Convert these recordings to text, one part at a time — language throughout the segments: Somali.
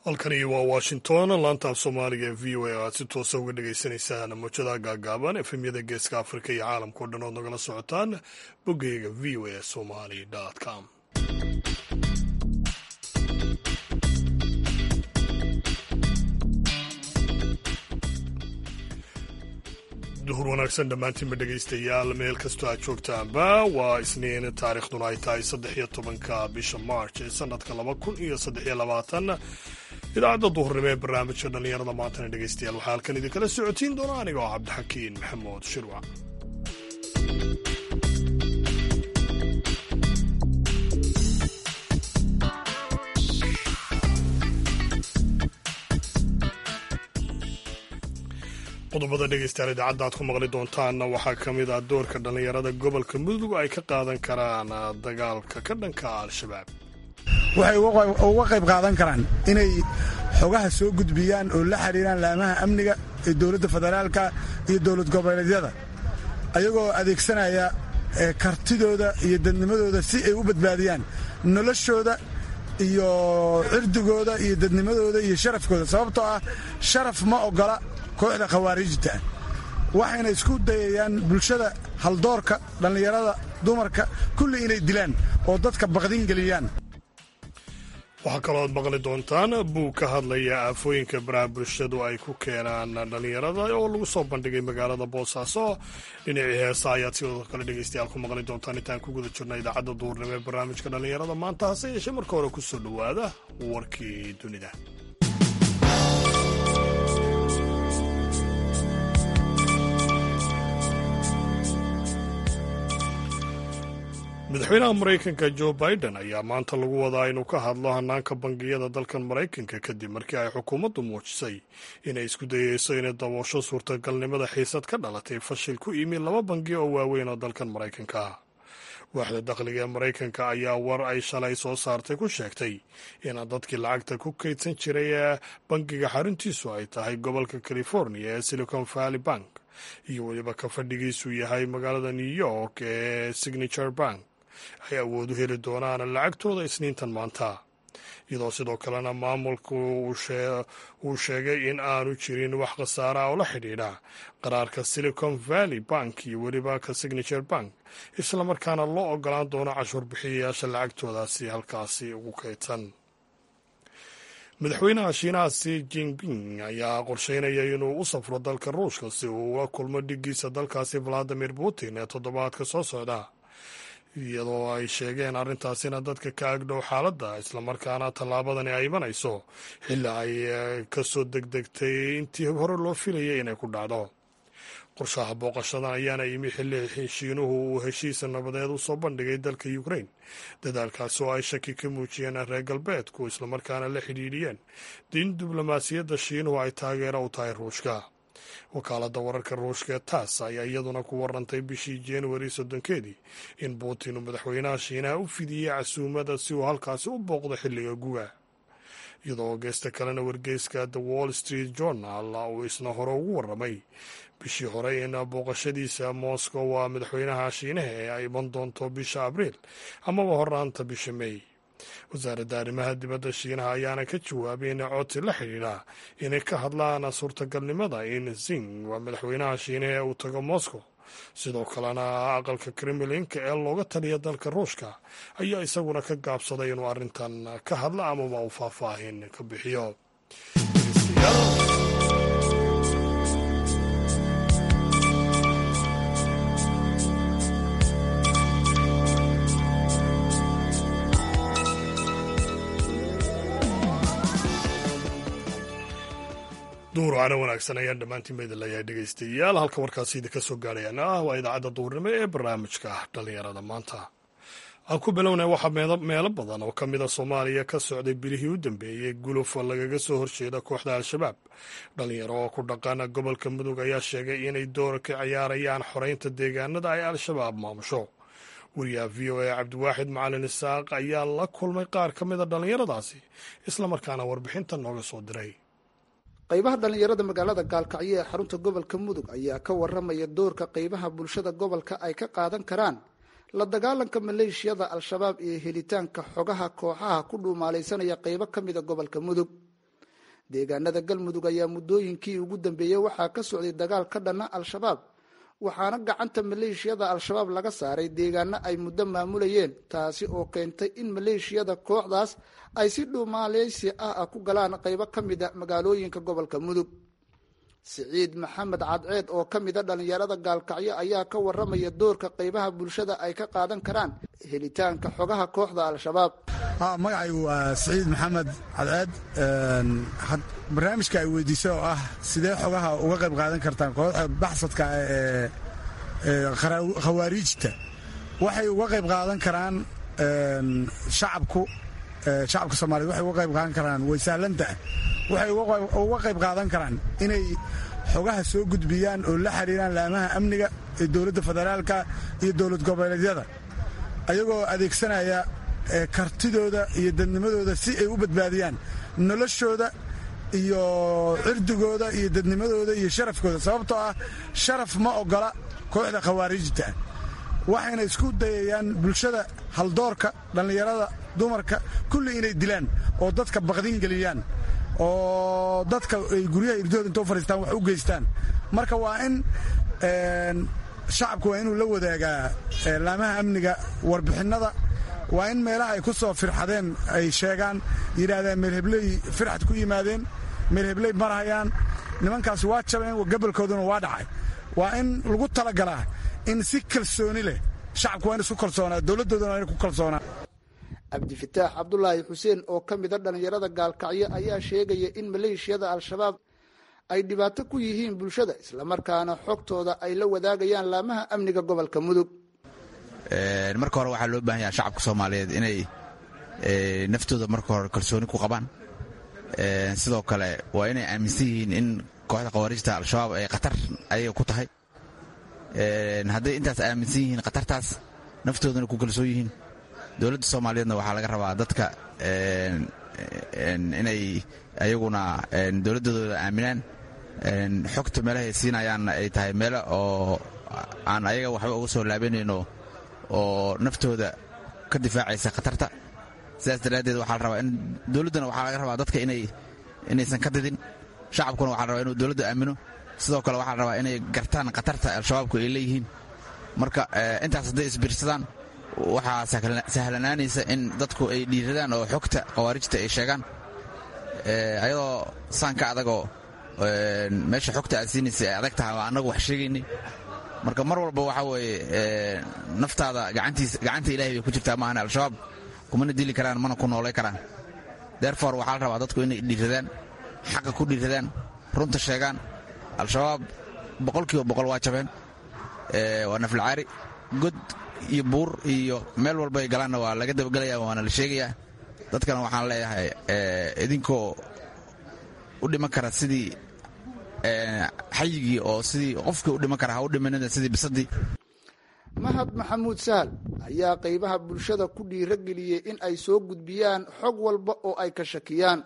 halkani waa washington laanta af soomaaliga ee v o a aad si toosa uga dhagaysanaysaan mawjadaha gaagaaban efemyada geeska afrika iyo caalamka o dhan ood nagala socotaan boggeyga v o a somali com. duhur wanaagsan dhammaantiinba dhegaystayaal meel kastoo aad joogtaanba waa isniin taariikhduna ay tahay 13 bisha march ee sanadka 2023. idaacadda duhurnimo ee barnaamijka dhallinyarada maantana dhegaystayaal waxaa halkan idinkala socotiin doona aniga oo cabdixakiin maxamuud shirwac. qodobada dhegaystayaal idaacadda aad ku maqli doontaanna waxaa ka mid ah doorka dhallinyarada gobolka mudug ay ka qaadan karaan dagaalka ka dhanka al-shabaab. waxay uga qayb qaadan karaan inay xogaha soo gudbiyaan oo la xiriiraan laamaha amniga ee dowladda federaalka iyo dowlad goboleedyada ayagoo adeegsanaya kartidooda iyo dadnimadooda si ay u badbaadiyaan noloshooda iyo cirdigooda iyo dadnimadooda iyo sharafkooda, sababtoo ah sharaf ma ogola kooxda khawaarijta waxayna isku dayayaan bulshada haldoorka, dhallinyarada, dumarka kulli inay dilaan oo dadka baqdin geliyaan. waxaa kaloo aad maqli doontaan buug ka hadlaya aafooyinka baraha bulshadu ay ku keenaan dhallinyarada oo lagu soo bandhigay magaalada boosaaso. dhinacii heesa ayaad sidoo kale dhegaystayaal ku maqli doontaan intaan ku guda jirna idaacadda duurnimo ee barnaamijka dhallinyarada maanta. hase yeeshee marka hore ku soo dhowaada warkii dunida. madaxweynaha maraykanka jo biden ayaa maanta lagu wadaa inuu ka hadlo hanaanka bangiyada dalkan maraykanka kadib markii ay xukuumaddu muujisay inay isku dayeyso inay daboosho suurtagalnimada xiisad ka dhalatay fashil ku yimi 2 bangi oo waaweyn oo dalkan maraykanka ah. waaxda dakhliga ee maraykanka ayaa war ay shalay soo saartay ku sheegtay in dadkii lacagta ku kaydsan jiray ee bangiga xaruntiisu ay tahay gobolka california ee silicon valley bank iyo weliba ka fadhigiisu yahay magaalada new york ee signature bank ay awood u heli doonaan lacagtooda isniintan maanta, iyadoo sidoo kalena maamulku uu sheegay in aanu jirin wax khasaara oo la xidhiidha qaraarka silicon valley bank iyo weliba ka signature bank, islamarkaana loo ogolaan doono cashuur bixiyayaasha lacagtoodaasi halkaasi ugu kaydsan. madaxweynaha shiinaha Xi Jinping ayaa qorsheynaya inuu u safro dalka ruushka si uu ula kulmo dhigiisa dalkaasi Vladimir Putin ee toddobaadka soo socda, iyadoo ay sheegeen arrintaasina dadka ka agdhow xaaladda, islamarkaana tallaabadani ay imanayso xilli ay ka soo degdegtay intii hore loo filayay inay ku dhacdo. qorshaha booqashadan ayaana yimi xilli shiinuhu uu heshiisa nabadeed u soo bandhigay dalka Ukraine, dadaalkaas oo ay shaki ka muujiyeen reer galbeedku, islamarkaana la xidhiidhiyeen in diblomaasiyadda shiinuhu ay taageero u tahay ruushka. wakaaladda wararka ruushka ee tass ayaa iyaduna ku warantay bishii January 30 in Putin uu madaxweynaha shiinaha u fidiyey casuumada si uu halkaasi u booqdo xilliga guga, iyadoo geesta kalena wargeyska The Wall Street Journal uu isna hore ugu warramay bishii hore in booqashadiisa Moscow waa madaxweynaha shiinaha ee ay iman doonto bisha Abriil amaba horaanta bisha May. wasaaradda arrimaha dibadda shiinaha ayaana ka jawaabay in codsi la xidhiidha inay ka hadlaan suurtagalnimada in Xi waa madaxweynaha shiinaha ee uu tago Moscow. sidoo kalena aqalka Kremlinka ee looga taliya dalka ruushka ayaa isaguna ka gaabsaday inuu arrintan ka hadla amaba uu faahfaahin ka bixiyo. duhurcana wanaagsan ayaan dhammaantiin idin leeyahay dhegaystayaal. halka warkaasi idinka soo gaadhayaana waa idaacadda duhurnimo ee barnaamijka dhallinyarada maanta. aan ku bilownay waxaa meelo badan oo ka mid a Soomaaliya ka socday bilihii u dambeeyey guluf lagaga soo horjeeda kooxda al-shabaab. dhalinyaro oo ku dhaqana gobolka mudug ayaa sheegay inay door ka ciyaarayaan xoreynta deegaanada ay al-shabaab maamusho. wariyaha v o a cabdiwaaxid macalin isaaq ayaa la kulmay qaar ka mid a dhallinyaradaasi, islamarkaana warbixinta nooga soo diray. qaybaha dhallinyarada magaalada gaalkacyo ee xarunta gobolka mudug ayaa ka waramaya doorka qaybaha bulshada gobolka ay ka qaadan karaan la dagaalanka maleeshiyada al-shabaab iyo helitaanka xogaha kooxaha ku dhuumaalaysanaya qaybo ka mida gobolka mudug. deegaanada galmudug ayaa muddooyinkii ugu dambeeyey waxaa ka socday dagaal ka dhanna al-shabaab waxaana gacanta maleeshiyada al-shabaab laga saaray deegaano ay muddo maamulayeen taasi oo keentay in maleeshiyada kooxdaas ay si dhuumaaleysi ah ku galaan qaybo ka mida magaalooyinka gobolka mudug siciid maxamed cadceed oo ka mida dhallinyarada gaalkacyo ayaa ka waramaya doorka qaybaha bulshada ay ka qaadan karaan helitaanka xogaha kooxda al-shabaab. magacaygu waa siciid maxamed cadceed. barnaamijka ay weydiisay oo ah sidee xogaha uga qayb qaadan kartaan kooxda baxsadka ee khawaariijta, waxay uga qayb qaadan karaan shacabka Soomaaliyeed waxay uga qayb qaadan karaan way sahlanta waxay uga qayb qaadan karaan inay xogaha soo gudbiyaan oo la xiriiraan laamaha amniga ee dowladda federaalka iyo dowlad goboleedyada ayagoo adeegsanaya kartidooda iyo dadnimadooda si ay u badbaadiyaan noloshooda iyo cirdigooda iyo dadnimadooda iyo sharafkooda, sababtoo ah sharaf ma ogola kooxda khawaariijta waxayna isku dayayaan bulshada haldoorka, dhallinyarada, dumarka kulli inay dilaan oo dadka baqdin geliyaan oo dadka ay guryaha irdooda intoo fadhiistaan wax u geystaan. marka waa in shacabku waa inuu la wadaagaa laamaha amniga warbixinnada, waa in meelaha ay ku soo firxadeen ay sheegaan, yidhaahdeen meelhebley firxad ku yimaadeen, meelhebley marhayaan, nimankaas waa jabeen, gabolkooduna waa dhacay. waa in lagu talagalaa in si kalsooni leh shacabku waa in isku kalsoonaa, dowladdooduna waa in ku kalsoonaa. cabdifataax cabdulaahi xuseen oo ka mida dhallinyarada gaalkacyo ayaa sheegaya in maleeshiyada al-shabaab ay dhibaato ku yihiin bulshada islamarkaana xogtooda ay la wadaagayaan laamaha amniga gobolka mudug. marka hore waxaa loo baahan yaha shacabka Soomaaliyeed inay naftooda marka hore kalsooni ku qabaan. sidoo kale waa inay aaminsan yihiin in kooxda khawaariijta al-shabaab ay khatar ayaga ku tahay. hadday intaas aaminsan yihiin khatartaas naftoodana ku kalsoon yihiin, dowladda Soomaaliyeedna waxaa laga rabaa dadka inay ayaguna dowladooda aaminaan, xogta meelahay siinayaanna ay tahay meelo oo aan ayaga waxba uga soo laabanayno oo naftooda ka difaacaysa khatarta. sidaas daraaddeed waxaa la rabaa in dowladdana waxaa laga rabaa dadka inaysan ka didin, shacabkuna waxaa la rabaa inuu dowladda aamino. sidoo kale waxaa la rabaa inay gartaan khatarta al-shabaabku ay leeyihiin. marka intaas hadday isbiirsadaan waxaa sahlanaanaysa in dadku ay dhiiradaan oo xogta khawaarijta ay sheegaan, ayadoo saan ka adagoo meesha xogta aad siinaysa ay adag tahay annagu wax sheegaynay. marka mar walba waxaa weeye naftaada gacanta ilaahay bay ku jirtaa, maahan al-shabaab kumana dili karaan mana ku noolay karaan. therefore waxaa la rabaa dadku inay dhiiradaan, xaqa ku dhiiradaan, runta sheegaan. al-shabaab 100% waa jabeen, waa naflacaari, god iyo buur iyo meel walba ay galaanna waa laga dabagelaya, waana la sheegayaa. dadkana waxaan leeyahay idinkoo u dhiman kara sidii xayigii oo sidii qofkii u dhiman kara ha u dhimanina sidii bisadii. mahad maxamuud sahal ayaa qaybaha bulshada ku dhiirageliyey in ay soo gudbiyaan xog walba oo ay ka shakiyaan.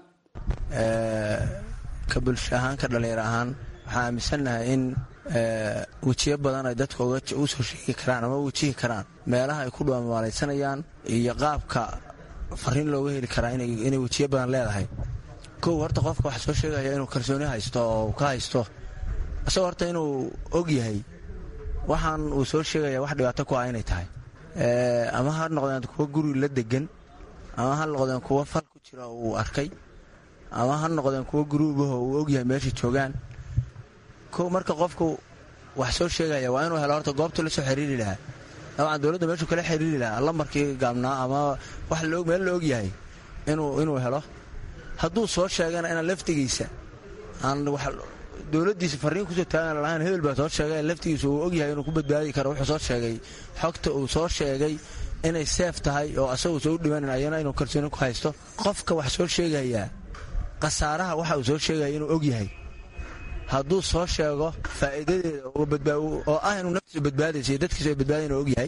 ka bulsho ahaan, ka dhallinyaro ahaan waxaan aaminsannahay in wejiyo badan ay dadka u soo sheegi karaan ama wejihi karaan meelaha ay ku dhuumaalaysanayaan iyo qaabka fariin looga heli karaa inay wejiyo badan leedahay. kow horta qofka waxa soo sheegaya inuu kalsooni haysto oo ka haysto asagoo horta inuu og yahay waxaan uu soo sheegaya wax dhibaato ku ah inay tahay, ama ha noqdeen kuwa guri la degan, ama ha noqdeen kuwa fal ku jira uu arkay, ama ha noqdeen kuwa guruubaho uu og yahay meesha joogaan. kow marka qofku wax soo sheegaya waa inuu helo horta goobta la soo xiriiri lahaa, dabcan dowladda meeshuu kala xiriiri lahaa lambarkii gaabnaa ama wax meel la og yahay inuu helo. hadduu soo sheegana inaan laftigiisa aan dowladdiisa fariin kusoo taagan lahayn hebel baa soo sheegay, laftigiisa uu og yahay inuu ku badbaadi karo wuxuu soo sheegay, xogta uu soo sheegay inay seef tahay oo asagoo soo dhimanin ayana inuu kalsooni ku haysto. qofka wax soo sheegayaa khasaaraha waxa uu soo sheegaya inuu og yahay, hadduu soo sheego faa'iidadeeda oo ah inuu naftiisa badbaadaysa iyo dadkiisa ay badbaadayn inuu og yahay.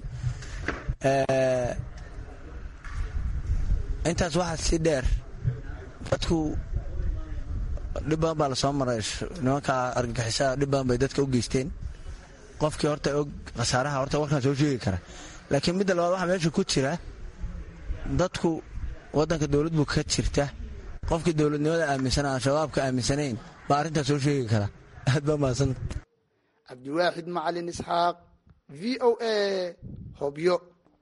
intaas waxaa si dheer dadku dhib badan baa la soo maray, nimanka argagixisada dhib badan bay dadka u geysteen. qofkii horta og khasaaraha horta warkaan soo sheegi kara. laakiin midda labaad waxaa meesha ku jira dadku waddanka dowlad buu ka jirta, qofkii dowladnimada aaminsan aan shabaabka aaminsanayn baa arrintaas soo sheegi kara. aad baa mahadsanta. cabdiwaaxid macalin isxaaq, v o a, Hobyo.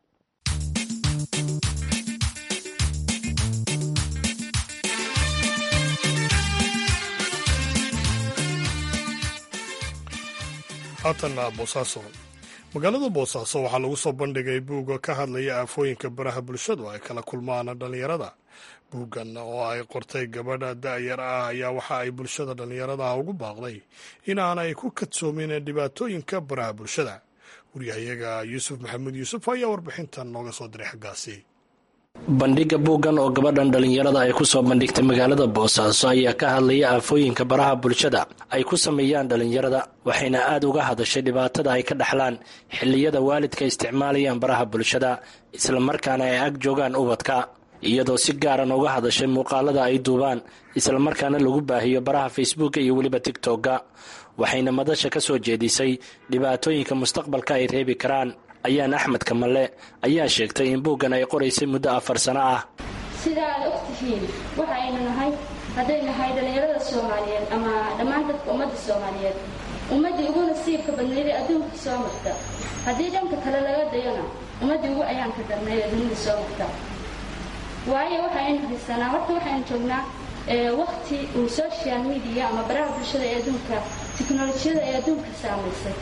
haatanna boosaaso. magaalada boosaaso waxaa lagu soo bandhigay buugga ka hadlaya aafooyinka baraha bulshadu ay kala kulmaan dhallinyarada. buuggan oo ay qortay gabadha da'yar ah ayaa waxa ay bulshada dhallinyaradaha ugu baaqday inaanay ku kadsoomin dhibaatooyinka baraha bulshada. waryahayaga yuusuf maxamuud yuusuf ayaa warbixintan nooga soo diray xaggaasi. bandhigga buuggan oo gabadhan dhallinyarada ay ku soo bandhigtay magaalada boosaaso ayaa ka hadlaya aafooyinka baraha bulshada ay ku sameeyaan dhallinyarada, waxayna aad uga hadashay dhibaatada ay ka dhaxlaan xilliyada waalidka isticmaalayaan baraha bulshada islamarkaana ay ag joogaan ubadka, iyadoo si gaaran uga hadashay muuqaalada ay duubaan islamarkaana lagu baahiyo baraha facebooka iyo weliba tigtogga. waxayna madasha ka soo jeedisay dhibaatooyinka mustaqbalka ay reebi karaan. ayaan axmed kamalle ayaa sheegtay in buuggan ay qoraysay muddo 4 sano ah. sida aad og tihiin waxa aynu nahay hadday nahay dhallinyarada soomaaliyeed ama dhammaan dadka ummadda soomaaliyeed ummaddii ugu nasiibka badnaydee adduunka soo marta. haddii dhanka kale laga dayona ummaddii ugu ayaanka darnayd ee dunida soo marta. waayo waxaynu haysanaa horta waxaynu joognaa waqti uu social media ama baraha bulshada ee adduunka tiknolojiyada ee adduunka saamaysay.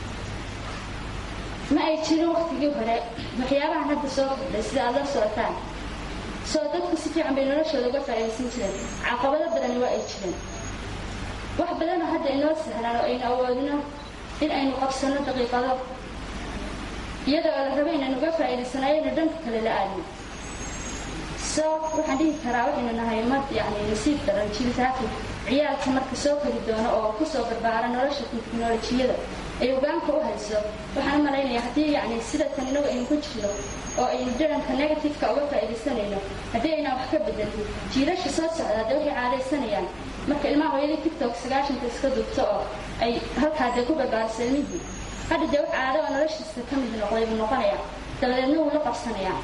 ma ay jirin waqtigii hore waxyaabahan hadda soo kordhay sida aad la socotaan. soo dadku si fiican bay noloshooda uga faa'iidaysan jireen. caqabado badani waa ay jireen. wax badanoo hadda inoo sahlaan oo aynu awoodno in aynu qabsanno daqiiqado iyadoo la rabo inaynu uga faa'iidaysanayaynu dhanka kale la aadno. soo waxaan dhihi karaa waxaynu nahay ummad nasiib daran jiritaankii ciyaalka marka soo kori doono oo ku soo barbaara nolosha tiknolojiyada ay hogaanka u hayso. waxaan u malaynayaa haddii sida tan inagu aynu ku jirno oo aynu dharanka negatifeka uga faa'iidaysanayno haddii aynaan wax ka bedelin jiilasha soo socdaa dee waxay caadaysanayaan marka ilmaha hooyadii tigtok 90 iska dubto oo ay halkaa dee ku barbaarsanyihiin. hadda dee wax caado oo noloshiisa ka mid noqday buu noqonayaa, dabadeedna wuu la qabsanayaa.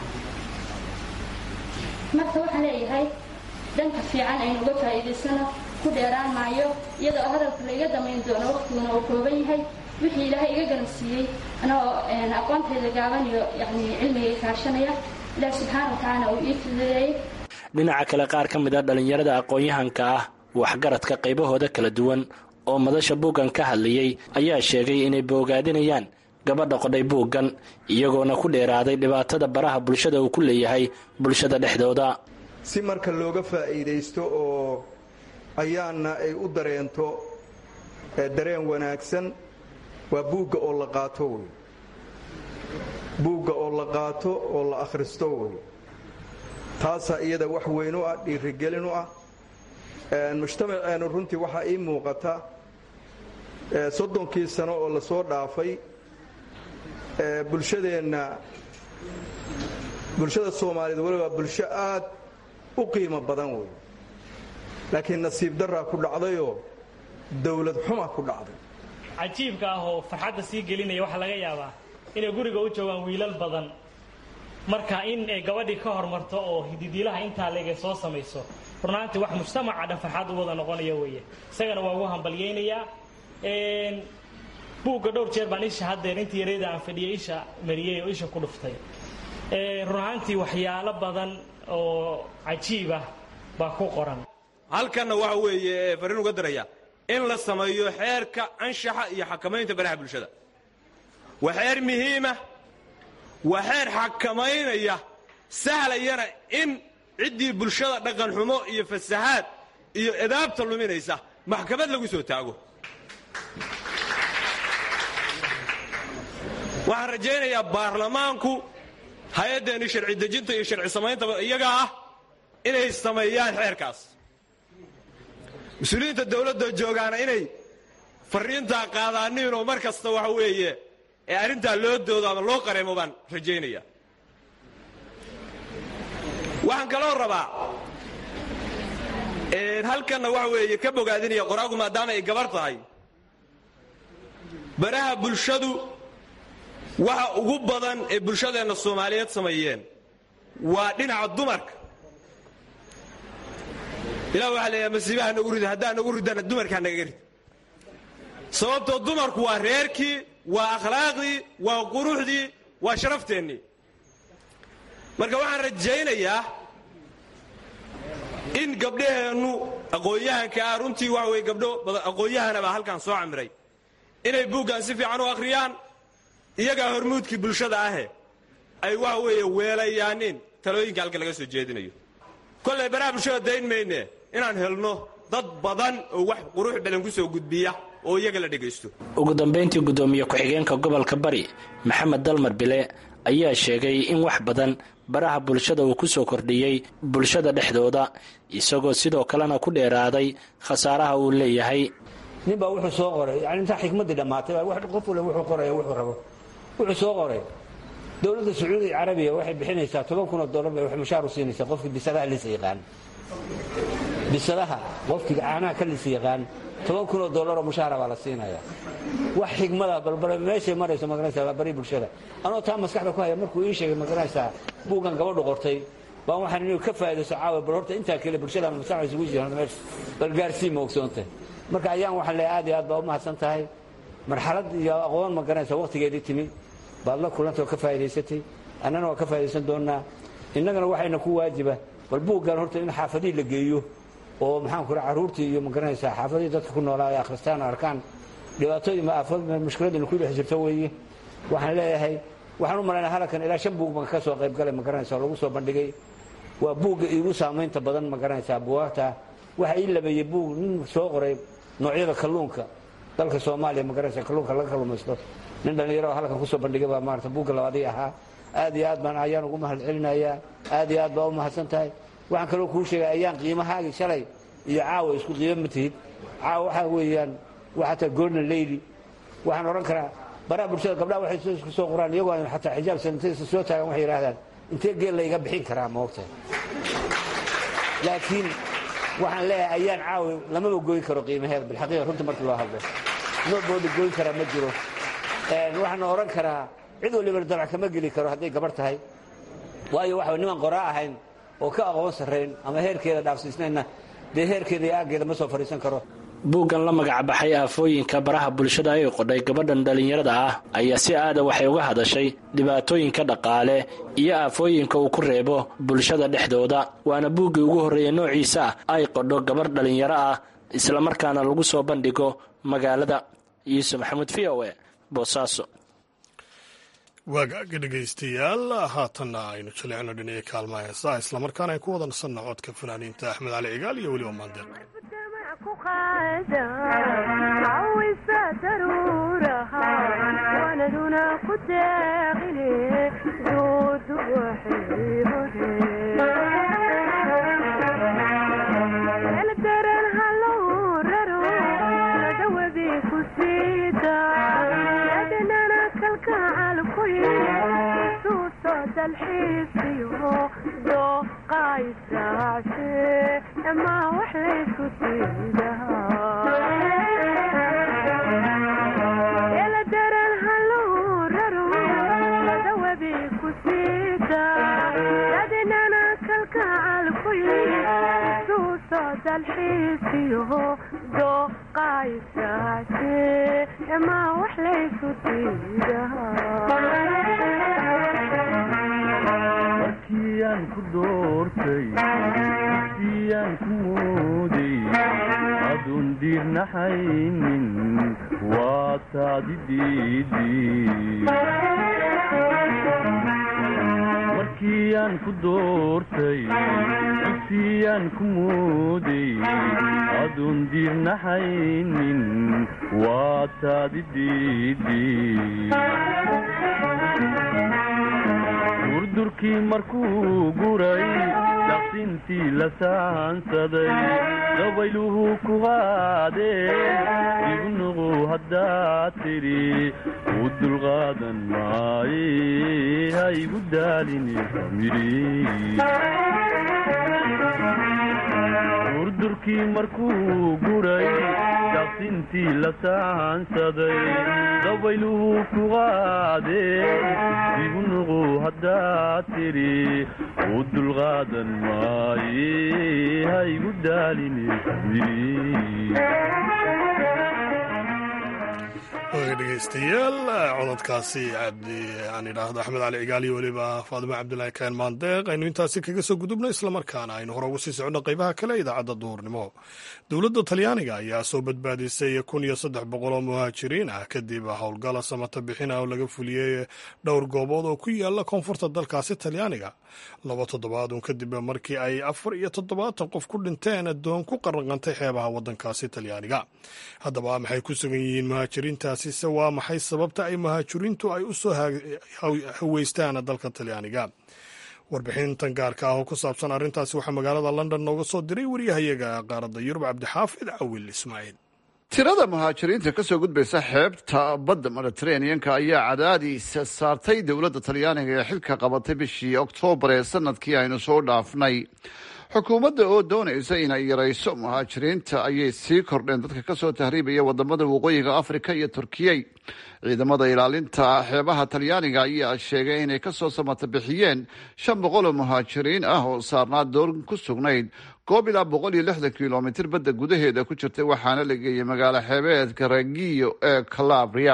marka waxaan leeyahay dhanka fiican aynu uga faa'iidaysano, ku dheeraan maayo iyadoo hadalka la iga damayn doono waqtiguna uu kooban yahay. wixii ilaahay iga garansiiyey anoo aqoontayda gaaban iyo cilmigay kaashanaya ilaah subxaana watacaala uu ii fududeeyey. dhinaca kale qaar ka mid a dhallinyarada aqoon-yahanka ah waxgaradka qaybahooda kala duwan oo madasha buuggan ka hadlayay ayaa sheegay inay boogaadinayaan gabadha qodhay buuggan, iyagoona ku dheeraaday dhibaatada baraha bulshada uu ku leeyahay bulshada dhexdooda. si marka looga faa'iidaysto oo ayaana ay u dareento dareen wanaagsan waa buugga oo la qaato wey. buugga oo la qaato oo la akhristo wey. taasaa iyada wax weyn u ah, dhiirigelin u ah. mujtamaceennu runtii waxaa ii muuqata 30 sano oo la soo dhaafay bulshada soomaaliyeed waliba bulsho aad u qiimo badan wey. laakiin nasiib daraa ku dhacdayoo dawlad xuma ku dhacday. cajiibka ah oo farxadda sii gelinaya waxaa laga yaabaa inay guriga u joogaan wiilal badan, marka in ay gabadhii ka hormarto oo hididiilaha intaa leeg ay soo samayso runaantii wax mujtamaca dhan farxad u wada noqonaya weeye. isagana waa ugu hambalyaynayaa. buugga dhowr jeer baan isha haddeer intii yareeda aan fadhiyay isha mariyey oo isha ku dhuftay. run ahaantii waxyaalo badan oo cajiib ah baa ku qoran. halkanna waxa weeye fariin uga daraya in la sameeyo xeerka anshaxa iyo xakamaynta baraha bulshada. waa xeer muhiima, waa xeer xakamaynaya, sahlayana in ciddii bulshada dhaqan xumo iyo fasahaad iyo edaabta luminaysa maxkamad lagu soo taago. waxaan rajaynayaa baarlamaanku hay-addeennii sharci dejinta iyo sharci samaynta iyaga ah inay sameeyaan xeerkaas. mas-uuliyiinta dawladda joogaana inay fariintaa qaadaaniin oo mar kasta waxa weeye ee arrintaa loo doodo ama loo qareemo baan rajaynaya. waxaan kaloo rabaa halkanna waxa weeye ka bogaadinaya qoraagu maadaama ay gabar tahay. baraha bulshadu waxa ugu badan ee bulshadeenna soomaaliyeed sameeyeen waa dhinaca dumarka. ilaah waxaa leeyahay masiibaha nagu rida haddaan nagu ridana dumarkaa nagaga rid sababtoo dumarku waa reerkii waa akhlaaqdii waa quruxdii waa sharafteenii marka waxaan rajaynayaa in gabdhaheennu aqoon-yahanka ah runtii waxa weye gabdho aqoon-yahana baa halkan soo camiray inay buuggan si fiican u akhriyaan iyagaa hormuudkii bulshada ahe ay waxa weeye weelayaaniin talooyinka halka laga soo jeedinayo kollay baraha bulshada dayn mayne inaan helno dad badan oo wax qurux badan ku soo gudbiya oo iyaga la dhegaysto ugu dambayntii guddoomiye ku-xigeenka gobolka bari maxamed dalmar bile ayaa sheegay in wax badan baraha bulshada uu ku soo kordhiyey bulshada dhexdooda isagoo sidoo kalena ku dheeraaday khasaaraha uu leeyahay ninbaa wuxuu soo qoray yani intaa xikmaddii dhammaatay qof wale wuxuu qoraya wuxuu rabo wuxuu soo qoray dowladda sacuudi carabiya waxay bixinaysaa $10,000 bay wax mushaar u siinaysaa qofkii bisadaha lisa yaqaan bisadaha qofkii caanaha ka lisa yaqaan $10,000 oo mushaara baa la siinayaa wax xigmada balbal meeshay marayso magaranaysaa bari bulshada anoo taa maskaxda ku haya markuu ii sheegay magaranaysaa buugan gabadhu qortay baan waxaan inuu ka faa'iidaysto caawa bal horta intaa kale bulshada maskaxda isugu jiraan bal gaarsii ma ogsoontahay marka ayaan waxaan leeyahay aad iyo aad baa u mahadsan tahay marxalad iyo aqoon magaranaysaa waqtigeedii timi baad la kulantay oo ka faa'iidaysatay annana waa ka faa'iidaysan doonnaa innagana waxayna ku waajiba bal buuggan horta in xaafadii la geeyo oo maxaan ku carruurtii iyo magaranaysaa xaafadii dadka ku noolaa ay akhristaan arkaan dhibaatooyin ma aafad mushkiladina ku dhex jirto weeye waxaan leeyahay waxaan u malaynaa halkan ilaa 5 buug baan ka soo qayb galay magaranaysaa oo lagu soo bandhigay waa buugga iigu saamaynta badan magaranaysaa buugaagta waxa ii labeeyey buug nin soo qoray noocyada kalluunka dalka Soomaaliya magaranaysaa kalluunka laga kalluumaysto nin dhalinyaro halkan ku soo bandhigay baa maarta buugga labaadii ahaa aad iyo aad baan ayaan ugu mahadcelinayaa aad iyo aad baa u mahadsan tahay waxaan kaloo kuu sheegay ayaan qiimahaagii shalay iyo caawa isku qiimo ma tihid caawa waxaa weeyaan waxaata golden lady waxaan odhan karaa baraha bulshada gabdhaha waxay isku soo qoraan iyagoo aan xataa xijaab sanataysa soo taagan waxay yidhaahdaan intee geel la iga bixin karaa ma ogtahay laakiin waxaan leeyahay ayaan caawa lamaba goyn karo qiimaheeda bilxaqiiqa runta markii loo hadlo noobooda goyn karaa ma jiro waxaan odhan karaa cid waliba dalac kama geli karo hadday gabar tahay waayo waxa niman qoraa ahayn oo ka aqoon sarreyn ama heerkeeda dhaafsiisnayna dee heerkeeda iyo aaggeeda ma soo fadhiisan karo buuggan la magacbaxay aafooyinka baraha bulshada ay qodhay gabadhan dhallinyarada ah ayaa si aada waxay uga hadashay dhibaatooyinka dhaqaale iyo aafooyinka uu ku reebo bulshada dhexdooda waana buuggii ugu horreeya noociisa ay qodho gabarh dhallinyaro ah islamarkaana lagu soo bandhigo magaalada yuusuf maxamuud v o e boosaaso waagaaga dhegaystayaal haatanna aynu jaleecno dhinaca kaalmaha heesaha islamarkaana ay ku wada nasanno codka fanaaniinta axmed cali cigaal iyo weliba maandeeq markiyaan ku doortay siyaan ku mooday aduun diirnaxaynin waa taadi markiyaan ku doortay siyaan ku mooday aduun diirnaxaynin waa taadi durdurkii markuu guray daqsintii la saansaday dabayluhu ku qaadeen igu nuqu haddaad tidhi u dulqaadan maaye ha igu daalini durdurkii markuu guray daqsintii la saansaday dabayluhu ku qaadeen igu nuqu haddaad tidhi u dulqaadan maaye ha igu daalini dhegeystayaal cododkaasi aan idhaahdo axmed cali cigaaliyo weliba faadimo cabdulaahi kaan maandeeq aynu intaasi kaga soo gudubno islamarkaana aynu hore ugu sii socno qaybaha kale idaacadda duhurnimo dowladda talyaaniga ayaa soo badbaadisay 1,300 oo muhaajiriin ah kadib howlgala samata bixin ah oo laga fuliyey dhowr goobood oo ku yaala koonfurta dalkaasi talyaaniga 2 toddobaadun kadib markii ay 74 qof ku dhinteen adoon ku qaraqantay xeebaha wadankaasi talyaaniga haddaba maxay ku sugan yihiin muhaajiriintaasi se waa maxay sababta ay muhaajiriintu ay u soo haweystaan dalka talyaaniga warbixintan gaarka ah oo ku saabsan arrintaasi waxaa magaalada london nooga soo diray wariyahayaga qaaradda yurub cabdixaafid cawil ismaaciil tirada muhaajiriinta ka soo gudbaysa xeebta badda mediteraneanka ayaa cadaadiis saartay dowladda talyaaniga ee xilka qabatay bishii oktoobar ee sanadkii aynu soo dhaafnay xukuumadda oo doonaysa inay yarayso muhaajiriinta ayay sii kordheen dadka kasoo tahriibaya wadamada waqooyiga afrika iyo turkiyey ciidamada ilaalinta xeebaha talyaaniga ayaa sheegay inay kasoo samata bixiyeen 500 oo muhaajiriin ah oo saarnaa doon ku sugnayd goob ilaa 160 kilomitir badda gudaheeda ku jirtay waxaana la geeyey magaalo xeebeedka Reggio ee Calabria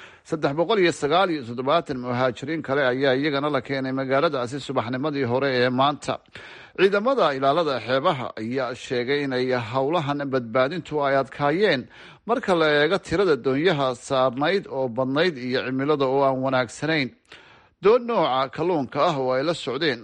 379 muhaajiriin kale ayaa iyagana la keenay magaaladaasi subaxnimadii hore ee maanta ciidamada ilaalada xeebaha ayaa sheegay inay howlahan badbaadintu ay adkaayeen marka la eego tirada doonyaha saarnayd oo badnayd iyo cimilada oo aan wanaagsanayn doon nooca kalluunka ah oo ay la socdeen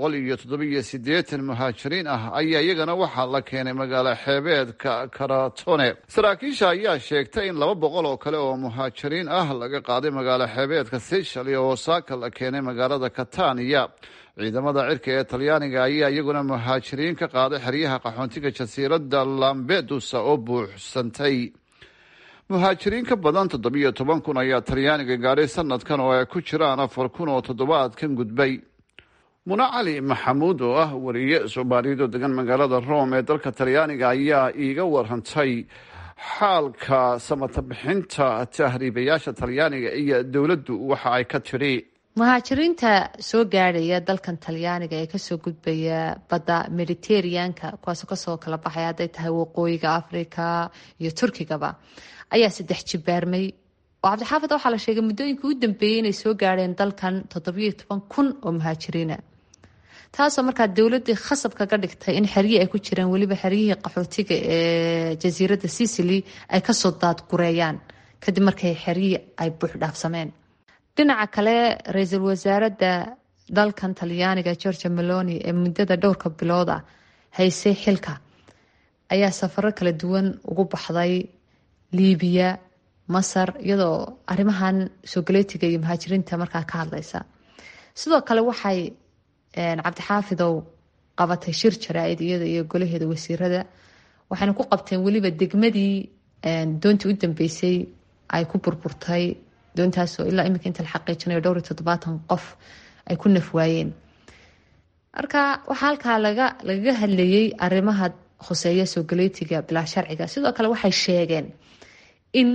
487 muhaajiriin ah ayaa iyagana waxaa la keenay magaalo xeebeedka Karatone saraakiisha ayaa sheegtay in 200 oo kale oo muhaajiriin ah laga qaaday magaalo xeebeedka Sicily oo Osaka la keenay magaalada Catania ciidamada cirka ee talyaaniga ayaa iyaguna muhaajiriin ka qaaday xeryaha qaxoontiga jasiiradda Lampedusa oo buuxsantay muhaajiriin ka badan 17,000 ayaa talyaaniga gaadhay sanadkan oo ay ku jiraan 4,000 oo toddobaadkan gudbay Muna Cali Maxamuud oo ah wariye Soomaaliyeed oo degan magaalada Rome ee dalka talyaaniga ayaa iiga warantay xaalka samata bixinta tahriibayaasha talyaaniga iyo dowladdu waxa ay ka tiri muhaajiriinta soo gaadhaya dalkan talyaaniga ee kasoo gudbaya badda mediterraneanka kuwaasoo kasoo kala baxay hadday tahay waqooyiga afrika iyo turkigaba ayaa 3 jibaarmay oo cabdixaafid waxaa la sheegay muddooyinkii u dambeeyey inay soo gaadheen dalkan 17,000 oo muhaajiriina taasoo markaa dowladii khasab kaga dhigtay in xeryi ay ku jiraan weliba xeryihii qaxootiga ee jasiiradda Sicily ay kasoo daadgureeyaan kadib markay xeryi ay buux dhaafsameen dhinaca kale ra-iisul wasaaradda dalkan talyaaniga Giorgia Meloni ee muddada dhowrka bilood ah haysay xilka ayaa safaro kala duwan ugu baxday Liibiya Masar iyadoo arrimahan soo galeetiga iyo muhaajiriinta markaa ka hadlaysa sidoo kale waxay cabdixaafidow qabatay shir jaraa'id iyada iyo golaheeda wasiirada waxayna ku qabteen weliba degmadii doontii u dambeysay ay ku burburtay doontaasoo ilaa iminka inta la xaqiijinayo 7 qof ay ku nafwaayeen marka waxaa halkaa lagaga hadlayay arrimaha khuseeya soo galeetiga bilaa sharciga sidoo kale waxay sheegeen in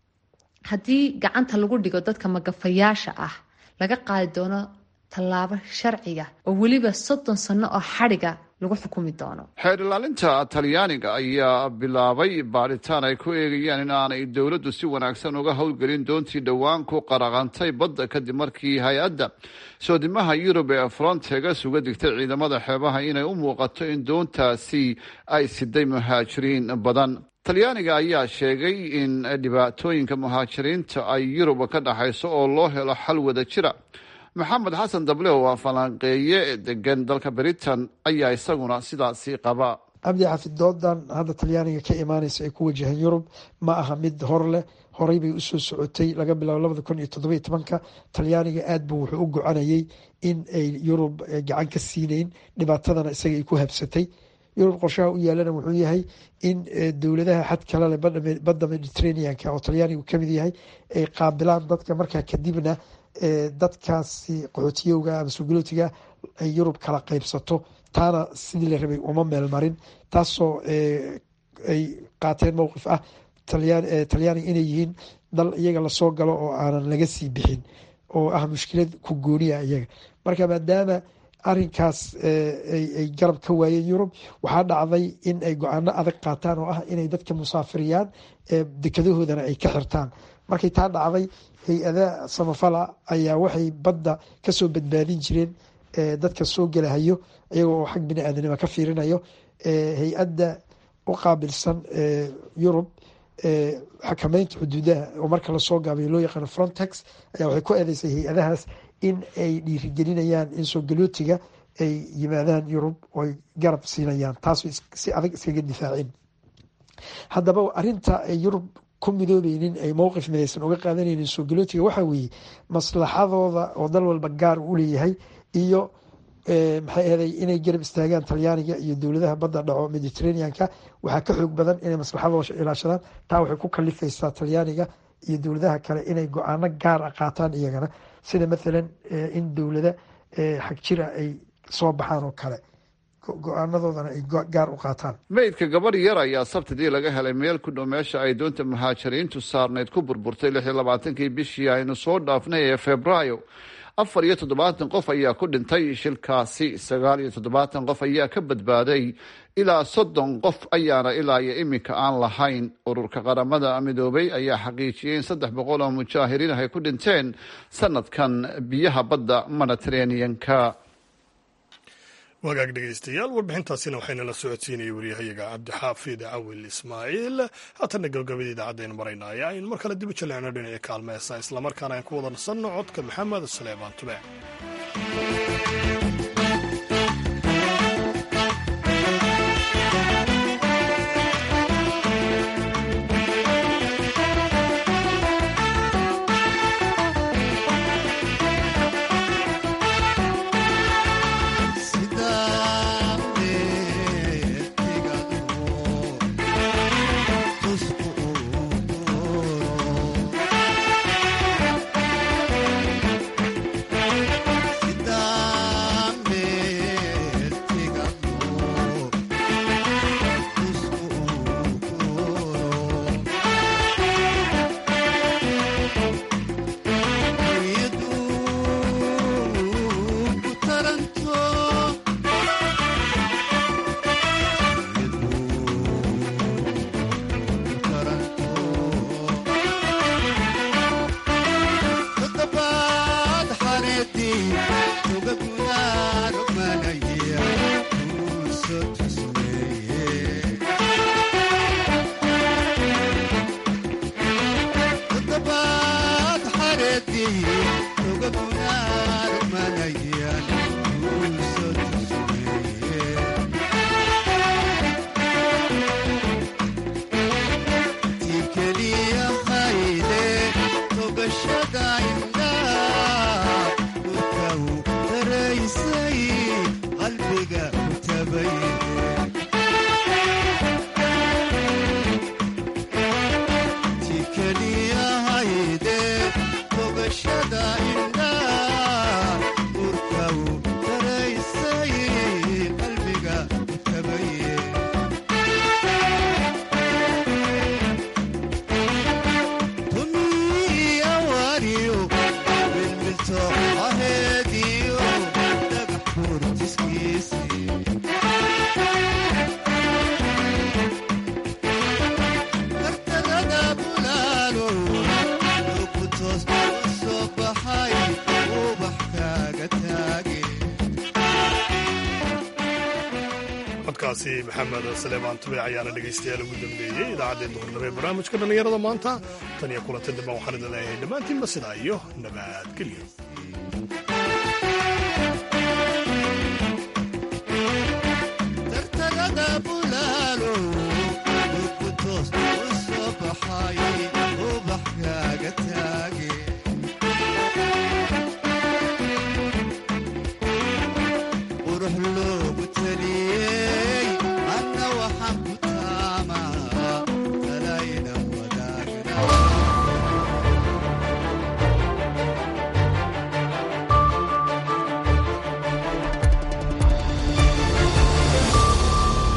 haddii gacanta lagu dhigo dadka magafayaasha ah laga qaadi doono tallaabo sharciga oo weliba 30 sano oo xadhiga lagu xukumi doono xeer ilaalinta talyaaniga ayaa bilaabay baaritaan ay ku eegayaan in aanay dowladdu si wanaagsan uga howlgelin doontii dhowaan ku qaraqantay badda kadib markii hay-adda soodimaha Yurub ee Frontex uga digtay ciidamada xeebaha inay u muuqato in doontaasi ay siday muhaajiriin badan talyaaniga ayaa sheegay in dhibaatooyinka muhaajiriinta ay Yurub ka dhaxayso oo loo helo xal wada jira maxamed xasan dable oo falanqeeye degan dalka Britain ayaa isaguna sidaasi qaba cabdi xafid doodan hadda talyaaniga ka imaanaysa ay ku wajahan Yurub ma aha mid hor leh horay bay u soo socotay laga bilaabo 2017 talyaaniga aad buu wuxuu u gocanayay in ay Yurub gacan ka siineyn dhibaatadana isaga ay ku habsatay Yurub qorshaha u yaalana wuxuu yahay in dowladaha xad kale leh badda Mediterraneanka oo talyaanigu ka mid yahay ay qaabilaan dadka markaa kadibna dadkaasi qaxootiyowga ama sugulootiga ay Yurub kala qaybsato taana sidii la rabay uma meel marin taasoo ay qaateen mowqif ah talyaaniga inay yihiin dal iyaga lasoo galo oo aanan laga sii bixin oo ah mushkilad ku gooniya iyaga. marka maadaama arinkaas ay garab ka waayeen yurub, waxaa dhacday in ay go-aano adag qaataan oo ah inay dadka musaafiriyaan dekadahoodana ay ka xirtaan. markay taa dhacday, hay-ada samafala ayaa waxay badda kasoo badbaadin jireen dadka soo gelahayo iyaga oo xag bini-aadanima ka fiirinayo. hay-adda u qaabilsan yurub xakameynta xuduudaha oo marka lasoo gaabiyo loo yaqaano Frontex ayaa waxay ku eedeysay hay-adahaas in ay dhiirigelinayaan in soo galootiga ay yimaadaan yurub oo ay garab siinayaan, taas si adag iskaga difaacin. haddaba arinta ay yurub ku midoobeynin ay mowqif midaysan uga qaadanaynin soo galootiga waxaa weeye maslaxadooda oo dal walba gaar u leeyahay iyo maxay ahaday inay garab istaagaan talyaaniga iyo dowladaha badda dhaco mediterraneanka waxaa ka xoog badan inay maslaxadooda ilaashadaan. taa waxay ku kalifaysaa talyaaniga iyo dowladaha kale inay go-aano gaar a qaataan iyagana, sida maalan in dowlada xagjira ay soo baxaan oo kale go-aanadoodana ay gaar u qaataan. meydka gabar yar ayaa sabtidii laga helay meel ku dhow meesha ay doonta muhaajiriintu saarneyd ku burburtay 26 bishii aynu soo dhaafnay ee Febraayo. 74 qof ayaa ku dhintay shilkaasi, 79 qof ayaa ka badbaaday, ilaa 30 qof ayaana ilaa iyo iminka aan lahayn. ururka qaramada midoobay ayaa xaqiijiyay in 300 oo mujaahiriin ay ku dhinteen sanadkan biyaha badda Mediterranean-ka. wagaag dhegeystayaal, warbixintaasina waxayna la socodsiinayay wariyahayaga cabdixaafid cawil ismaaciil. haatana gabagabada idaacadaynu maraynaya aynu mar kale dib u jaleecno dhinaca kaalmeesa, islamarkaana aan ku wada nasanno codka maxamed Suleymaan Tube. maxamed Suleymaan Tube ayaana dhegeystayaal ugu dambeeyey idaacaddeen duhurnimo ee barnaamijka dhallinyarada maanta. tan iyo kulanti dambe waxaan idin leeyahay dhammaantiinba sidaa iyo nabadgelyo.